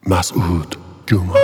مسعود جومان.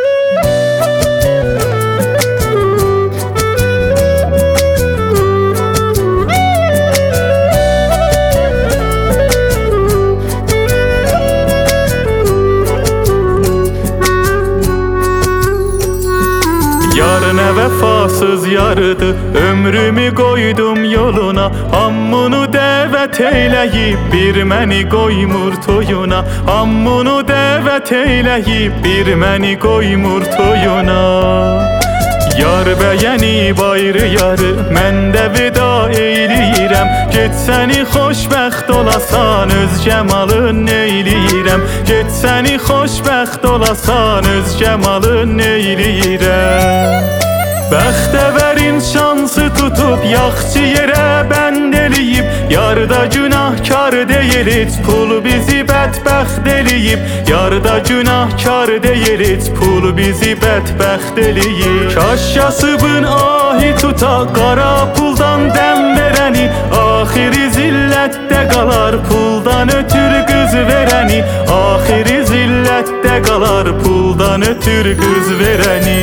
Yar nə vəfasız yarıdı, ömrümü qoydum yoluna. Hammunu dəvət eyləyib, bir məni qoymur toyuna. Hammunu dəvət eyləyib, bir məni qoymur toyuna. Yar bəyənib ayrı yarı, mən də vida eyləyirəm. Getsəni xoşbəxt olasan, öz cəmalın neyləyirəm. Getsəni xoşbəxt olasan, öz cəmalın neyləyirəm. Bəxtəvərin şansı tutub, yaxçı yerə bənd eləyib. Yarda günahkar deyil heç, pul bizi bədbəxt eləyib. Yarda günahkar deyil heç, pul bizi bədbəxt eləyib. Kaş yasıbın ahi tuta, qara puldan dəm verəni. Axiri zillətdə qalar, puldan ötür qız verəni. Axiri zillətdə qalar, puldan ötür qız verəni.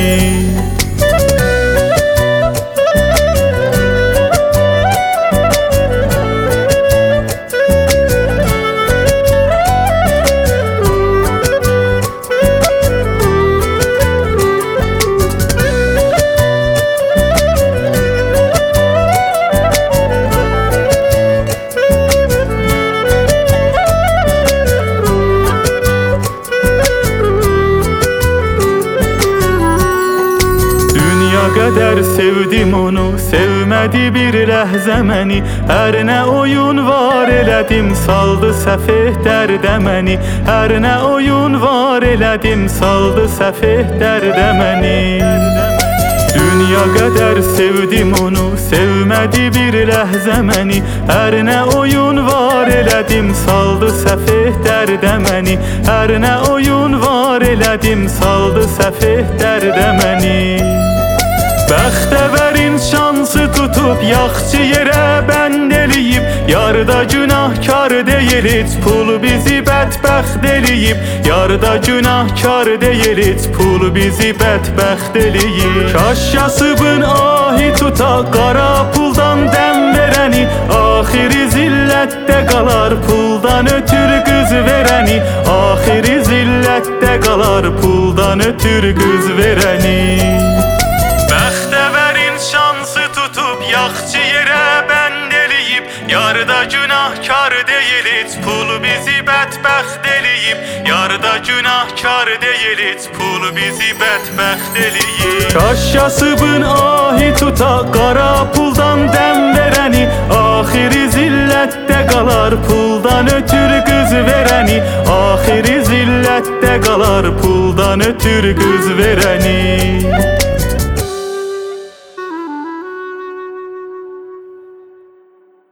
Qədər sevdim onu, sevmədi bir ləhzə məni. Hər nə oyun var elədim, saldı səfeh dərdə məni. Hər nə oyun var elədim, saldı səfeh dərdə məni. Dünya qədər sevdim onu, sevmədi bir ləhzə məni. Hər nə oyun var elədim, saldı səfeh dərdə məni. Hər nə oyun var elədim, saldı səfeh dərdə məni. Bəxtəvərin şansı tutub, yaxçı yerə bənd eləyib. Yarda günahkar deyil heç, pul bizi bədbəxt eləyib. Yarda günahkar deyil heç, pul bizi bədbəxt eləyib. Kaş yasıbın ahi tuta, qara puldan dəm verəni. Axiri zillətdə qalar, puldan ötür qız verəni. Axiri zillətdə qalar, puldan ötür qız verəni. Bəxtəvərin şansı tutub, yaxçı yerə bənd eləyib. Yarda günahkar deyil heç, pul bizi bədbəxt eləyib. Yarda günahkar deyil heç, pul bizi bədbəxt eləyib. Kaş yasıbın ahi tuta, qara puldan dəm verəni. Axiri zillətdə qalar, puldan ötür qız verəni. Axiri zillətdə qalar, puldan ötür qız verəni.